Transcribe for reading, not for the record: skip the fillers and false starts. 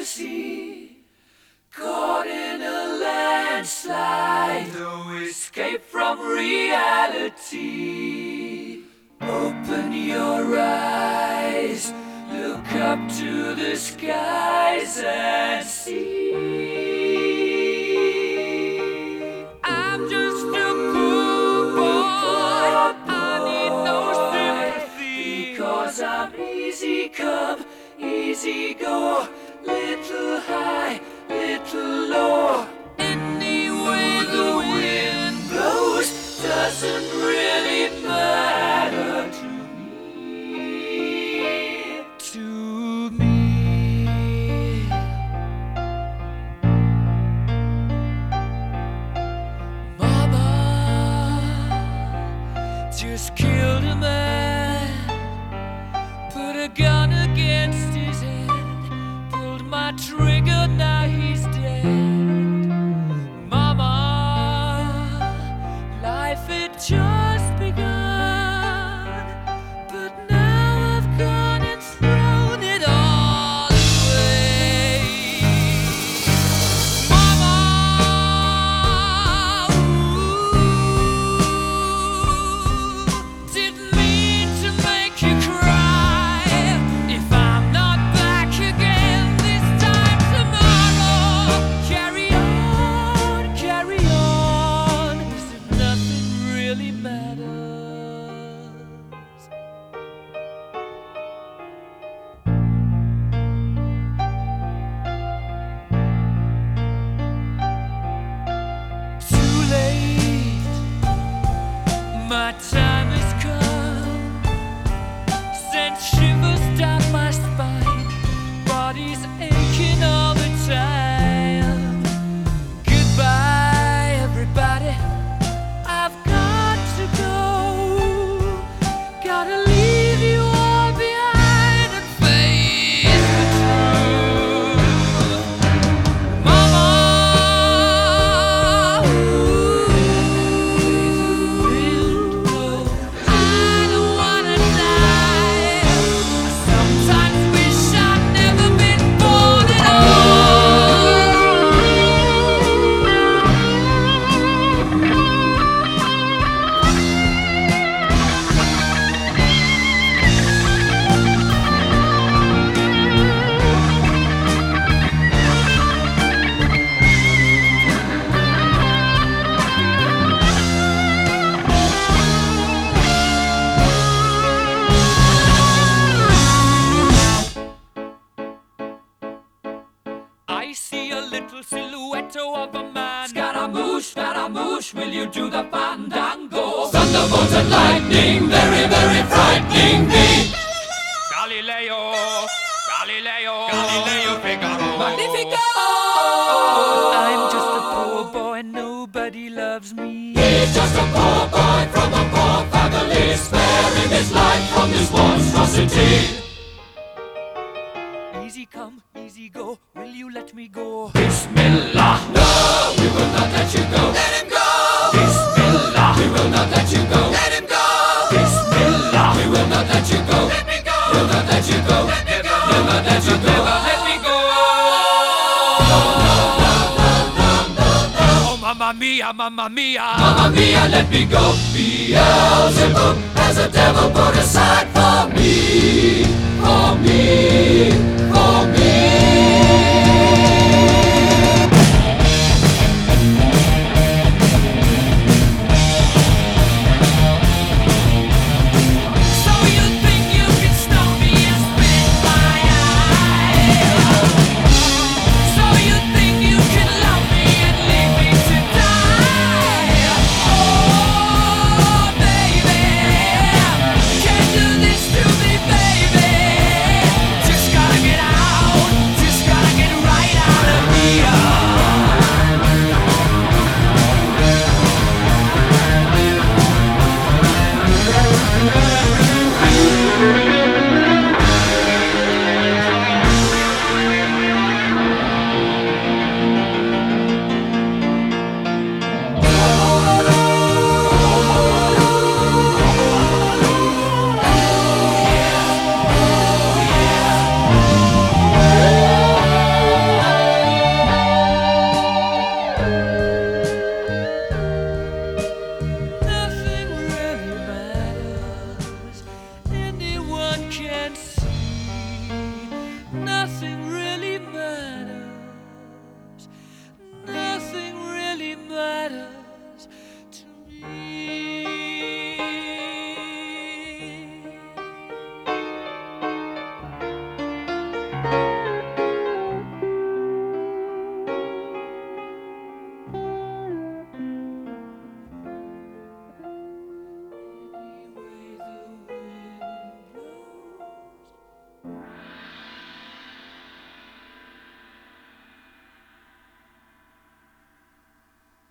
reality. Caught in a landslide, no escape from reality. Open your eyes, look up to the skies and see. I'm just a poor boy, I need no sympathy, because I'm easy come, easy go, little high, little low. Any way the wind blows doesn't really matter to me. To me. Mama just killed a man, put a gun against his head, pulled my trigger, now he's dead. Mama, life had just begun, but now I've gone and thrown it all away. Mama, didn't mean to make you cry. If I'm not back again this time tomorrow, carry on, as if nothing really matters. Too late, my time has come, sent shivers down my spine, body's aching all the time. Goodbye, everybody, I've got to go. Gotta leave you all behind and face the truth. Mama, I don't wanna die. I sometimes wish I'd never been born at I see a little silhouette of a man. Scaramouche, will you do the fandango? Thunderbolt and lightning, very, very frightening me. Galileo, Figaro. Magnifico! I'm just a poor boy, nobody loves me. He's just a poor boy from a poor family, sparing his life from this monstrosity. Easy come, easy go, will you let me go? Bismillah, no, we will not let you go. Let him go. Bismillah, we will not let you go. Let him go. Bismillah, we will not let you go. Let me go. We'll not let you go. Let me go. We'll not let you go. Let me go. Oh, mamma mia, mamma mia. Mamma mia, let me go. Beelzebub has a devil put aside.